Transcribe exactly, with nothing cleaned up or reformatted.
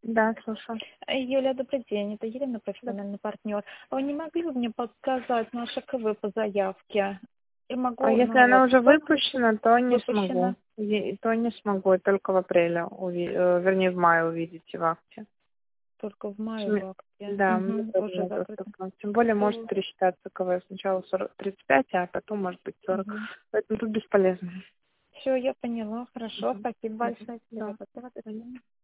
Да, слушаю. Э, Юля, добрый день. Это Елена, Да. профессиональный партнер. А вы не могли бы мне подсказать наше КВ по заявке? Я А могу, если ну она вот, уже что выпущена, то не выпущено? смогу. Е- То не смогу, и только в апреле, уви- э, вернее, в мае увидите в акте. Только в мае Сме- в акте. Да, мне Угу, тоже уже не закрыто. доступно. Тем более может Все. пересчитаться КВ сначала сорок тридцать пять, а потом может быть сорок. Угу. Поэтому тут бесполезно. Все, я поняла. Хорошо, Мгм. спасибо Мгм. большое. Всего Да. доброго. До свидания.